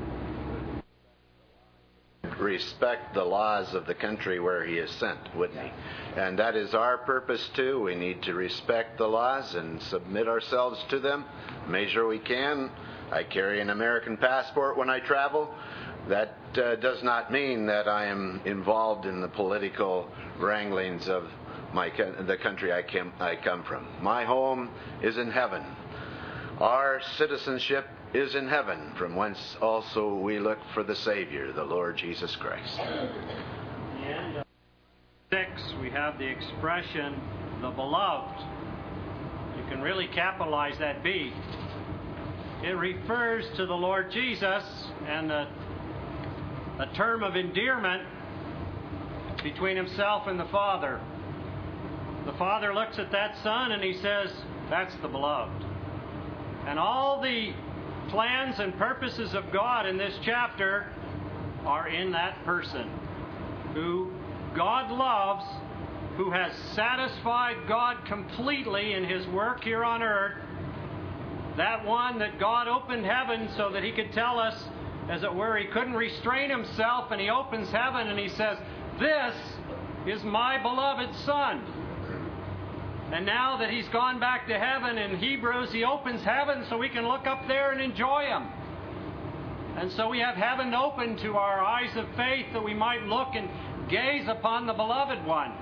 Respect the laws of the country where he is sent, wouldn't he? And that is our purpose too. We need to respect the laws and submit ourselves to them, measure we can. I carry an American passport when I travel. That does not mean that I am involved in the political wranglings of the country I come from. My home is in heaven. Our citizenship is in heaven, from whence also we look for the Savior, the Lord Jesus Christ. In 6, we have the expression, the beloved. You can really capitalize that B. It refers to the Lord Jesus and a term of endearment between himself and the Father. The Father looks at that Son and he says, that's the beloved. And all the plans and purposes of God in this chapter are in that person who God loves, who has satisfied God completely in his work here on earth. That one that God opened heaven so that he could tell us, as it were, he couldn't restrain himself, and he opens heaven and he says, this is my beloved Son. And now that he's gone back to heaven in Hebrews, he opens heaven so we can look up there and enjoy him. And so we have heaven open to our eyes of faith that we might look and gaze upon the beloved one.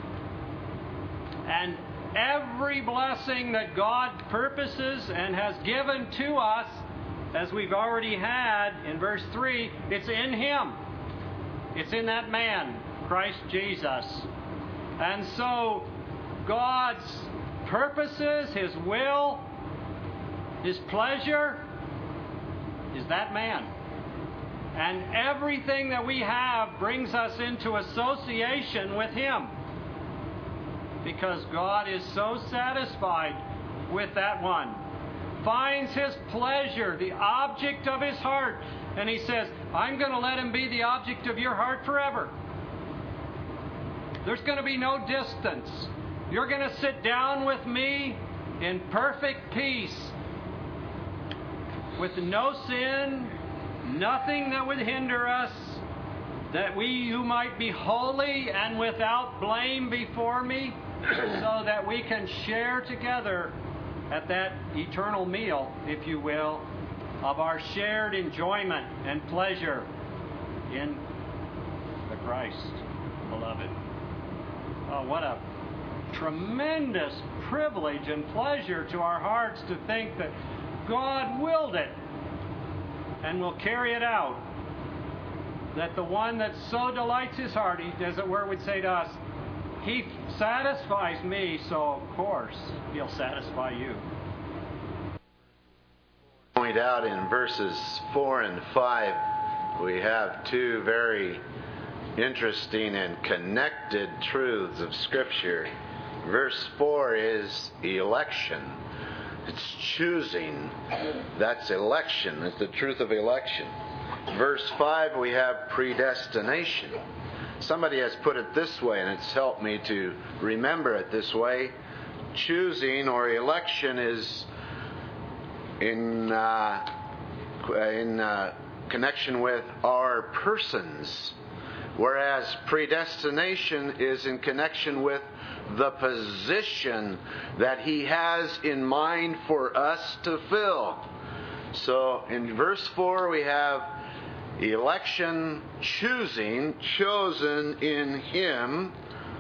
And every blessing that God purposes and has given to us as we've already had in verse 3, it's in Him. It's in that man, Christ Jesus. And so God's purposes, His will, His pleasure is that man. And everything that we have brings us into association with Him. Because God is so satisfied with that one. Finds His pleasure, the object of His heart. And He says, I'm going to let him be the object of your heart forever. There's going to be no distance. You're going to sit down with me in perfect peace, with no sin, nothing that would hinder us, that you might be holy and without blame before me, so that we can share together at that eternal meal, if you will, of our shared enjoyment and pleasure in the Christ, beloved. Oh, what a tremendous privilege and pleasure to our hearts to think that God willed it and will carry it out. That the one that so delights His heart, He, as it were, would say to us, He satisfies me, so of course He'll satisfy you. Point out in verses 4 and 5, we have two very interesting and connected truths of Scripture. Verse 4 is election. It's choosing. That's election. It's the truth of election. Verse 5, we have predestination. Somebody has put it this way, and it's helped me to remember it this way. Choosing or election is in connection with our persons, whereas predestination is in connection with the position that He has in mind for us to fill. So in verse 4 we have election, choosing, chosen in Him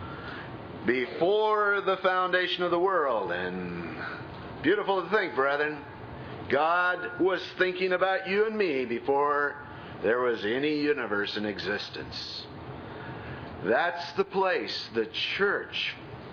before the foundation of the world. And beautiful to think, brethren, God was thinking about you and me before there was any universe in existence. That's the place the church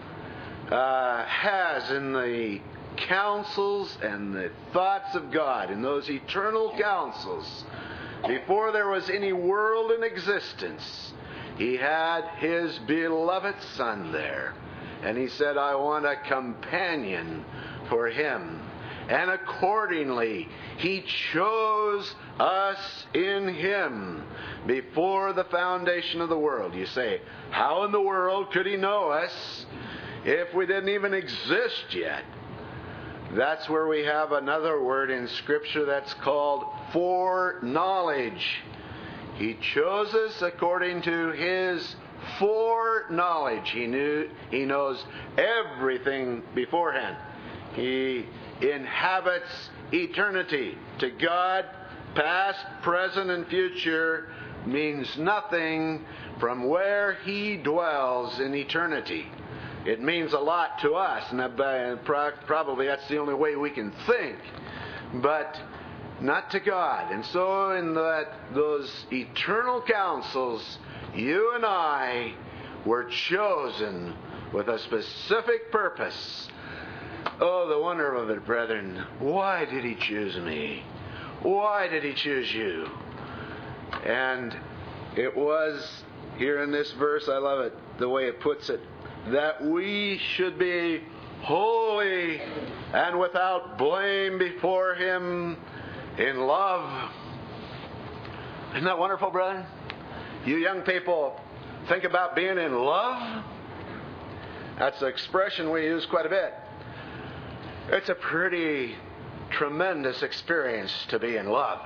has in the counsels and the thoughts of God, in those eternal counsels. Before there was any world in existence, He had His beloved Son there. And He said, I want a companion for him. And accordingly, He chose us in Him before the foundation of the world. You say, how in the world could He know us if we didn't even exist yet? That's where we have another word in Scripture that's called foreknowledge. He chose us according to His foreknowledge. He knows everything beforehand. He inhabits eternity. To God, past, present, and future means nothing from where He dwells in eternity. It means a lot to us, and probably that's the only way we can think, but not to God. And so in those eternal counsels, you and I were chosen with a specific purpose. Oh, the wonder of it, brethren. Why did He choose me? Why did He choose you? And it was, here in this verse, I love it, the way it puts it, that we should be holy and without blame before Him in love. Isn't that wonderful, brethren? You young people think about being in love? That's an expression we use quite a bit. It's a pretty tremendous experience to be in love.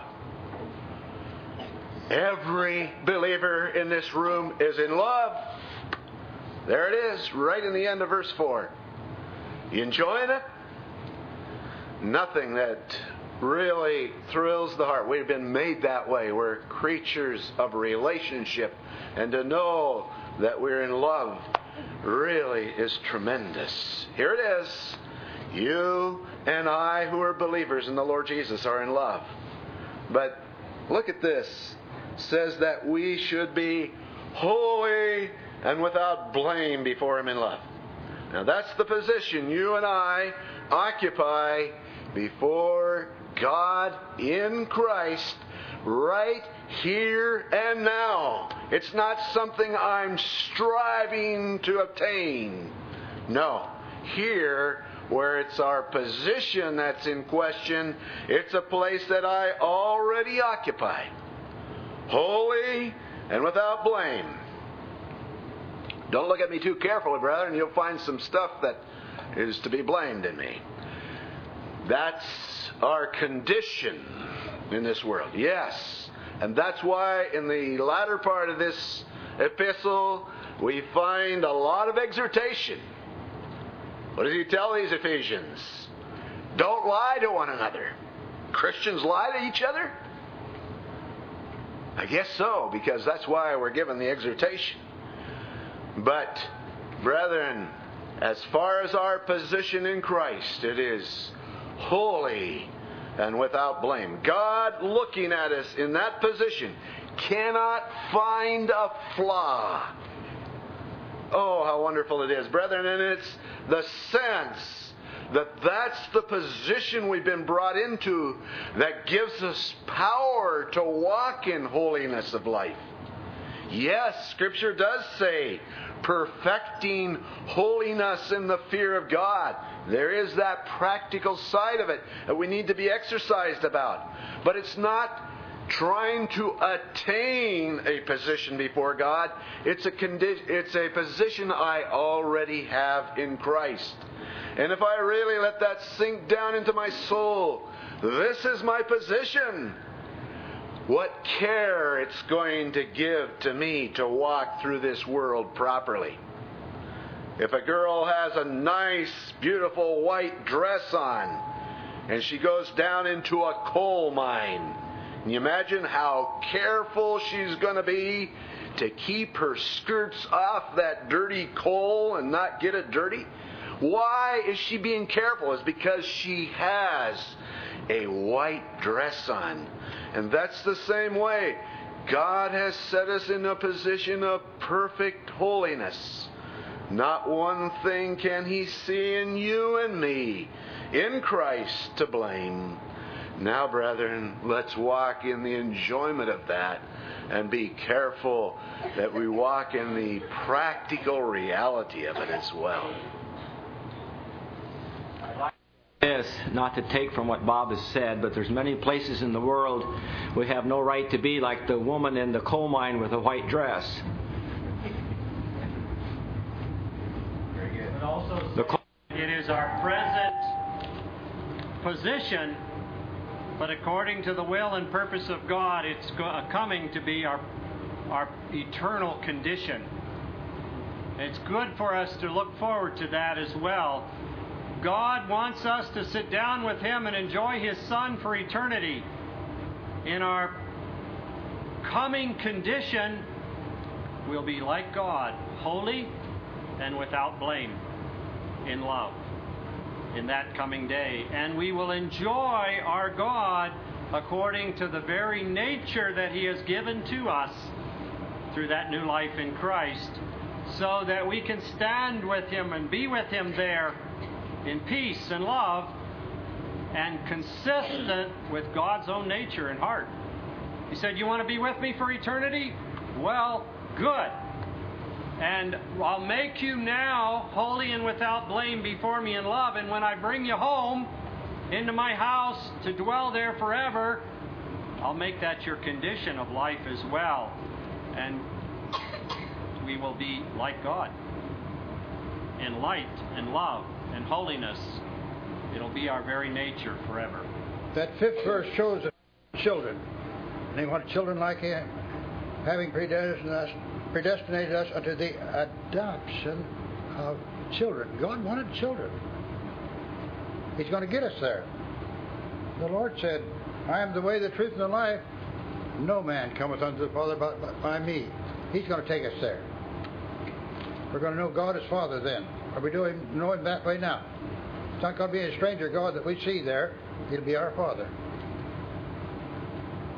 Every believer in this room is in love. There it is, right in the end of verse 4. You enjoying it? Nothing that really thrills the heart. We've been made that way. We're creatures of relationship. And to know that we're in love really is tremendous. Here it is. You and I, who are believers in the Lord Jesus, are in love. But look at this. It says that we should be holy and without blame before Him in love. Now that's the position you and I occupy before God in Christ right here and now. It's not something I'm striving to obtain. No. Here, where it's our position that's in question, it's a place that I already occupy. Holy and without blame. Don't look at me too carefully, brother, and you'll find some stuff that is to be blamed in me. That's our condition in this world. Yes. And that's why in the latter part of this epistle, we find a lot of exhortation. What does he tell these Ephesians? Don't lie to one another. Christians lie to each other? I guess so, because that's why we're given the exhortation. But, brethren, as far as our position in Christ, it is holy and without blame. God, looking at us in that position, cannot find a flaw. Oh, how wonderful it is, brethren. And it's the sense that that's the position we've been brought into that gives us power to walk in holiness of life. Yes, Scripture does say, perfecting holiness in the fear of God. There is that practical side of it that we need to be exercised about. But it's not trying to attain a position before God. It's a position I already have in Christ. And if I really let that sink down into my soul, this is my position. What care it's going to give to me to walk through this world properly. If a girl has a nice, beautiful white dress on, and she goes down into a coal mine, can you imagine how careful she's going to be to keep her skirts off that dirty coal and not get it dirty? Why is she being careful? It's because she has a white dress on. And that's the same way. God has set us in a position of perfect holiness. Not one thing can He see in you and me, in Christ, to blame. Now, brethren, let's walk in the enjoyment of that and be careful that we walk in the practical reality of it as well. This, not to take from what Bob has said, but there's many places in the world we have no right to be like the woman in the coal mine with a white dress. Very good. But also it is our present position, but according to the will and purpose of God, it's coming to be our eternal condition. It's good for us to look forward to that as well. God wants us to sit down with Him and enjoy His Son for eternity. In our coming condition, we'll be like God, holy and without blame, in love, in that coming day. And we will enjoy our God according to the very nature that He has given to us through that new life in Christ, so that we can stand with Him and be with Him there in peace and love, and consistent with God's own nature and heart. He said, you want to be with me for eternity? Well, good. And I'll make you now holy and without blame before me in love. And when I bring you home into my house to dwell there forever, I'll make that your condition of life as well. And we will be like God in light and love and holiness. It'll be our very nature forever. That fifth verse shows us children. And they want children like Him, having predestinated us unto the adoption of children. God wanted children. He's going to get us there. The Lord said, I am the way, the truth, and the life. No man cometh unto the Father but by me. He's going to take us there. We're going to know God as Father then. Or we know Him that way now. It's not going to be a stranger God that we see there. He'll be our Father.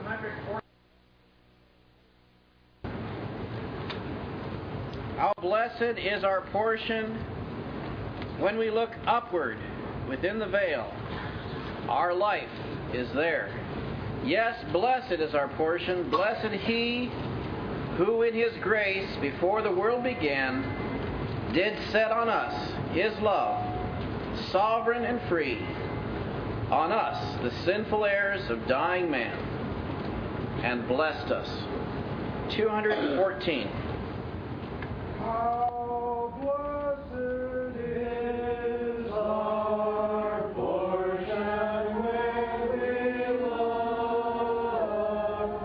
How blessed is our portion when we look upward within the veil. Our life is there. Yes, blessed is our portion. Blessed he who in his grace before the world began did set on us his love, sovereign and free, on us, the sinful heirs of dying man, and blessed us. 214. How blessed is our portion when we look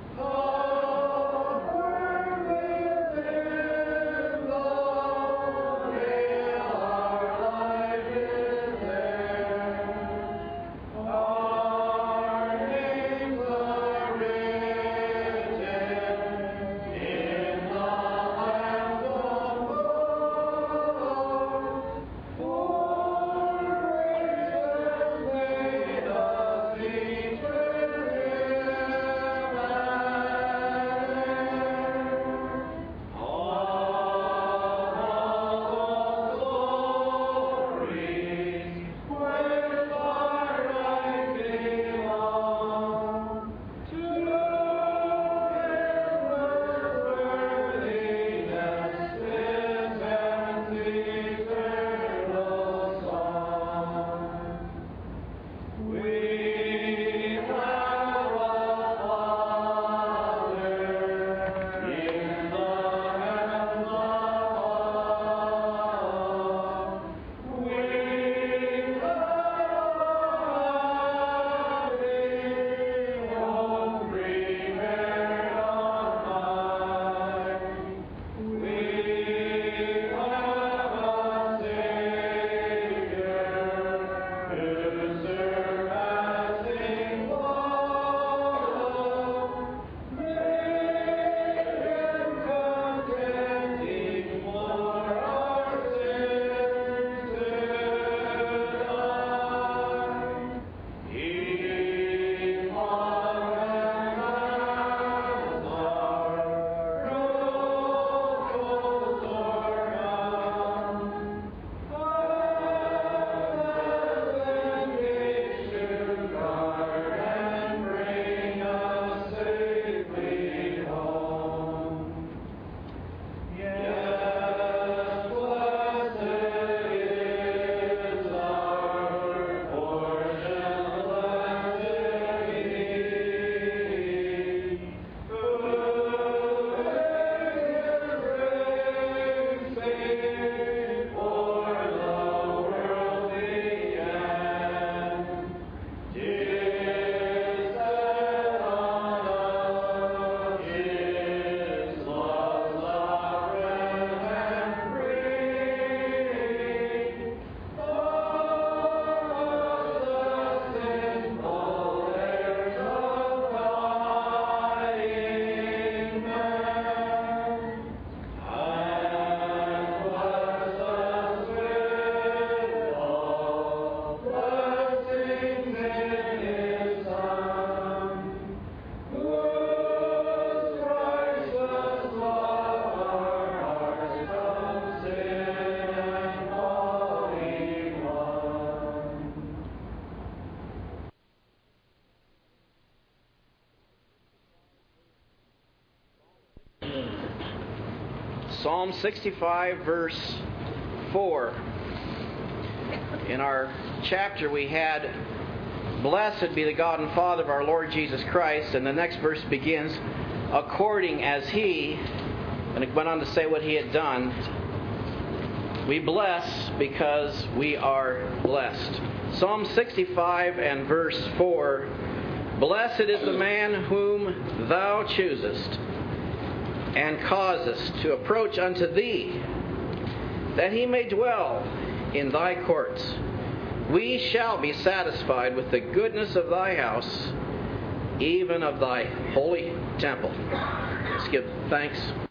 upward within the veil. Our life is there. Our names are written in the Lamb's Psalm 65, verse 4. In our chapter we had, "Blessed be the God and Father of our Lord Jesus Christ," and the next verse begins, "according as He," and it went on to say what He had done. We bless because we are blessed. Psalm 65 and verse 4, "Blessed is the man whom Thou choosest, and causest to approach unto Thee, that he may dwell in Thy courts. We shall be satisfied with the goodness of Thy house, even of Thy holy temple." Let's give thanks.